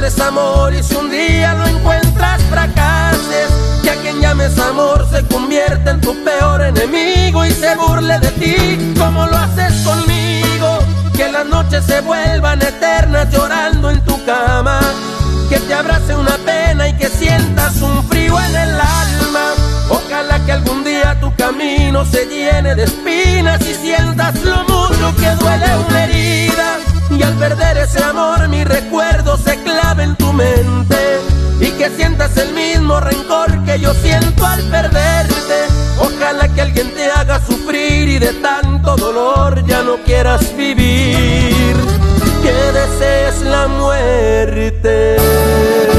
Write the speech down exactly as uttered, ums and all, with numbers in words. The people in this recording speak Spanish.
llames amor y si un día lo encuentras fracases, que a quien llames amor se convierta en tu peor enemigo y se burle de ti como lo haces conmigo. Que las noches se vuelvan eternas llorando en tu cama, que te abrace una pena y que sientas un frío en el alma. Ojalá que algún día tu camino se llene de espinas y sientas lo mucho que duele una herida, y al perder ese amor mi recuerdo se clave en tu mente y que sientas el mismo rencor que yo siento al perderte. Ojalá que alguien te haga sufrir y de tanto dolor ya no quieras vivir, que desees la muerte.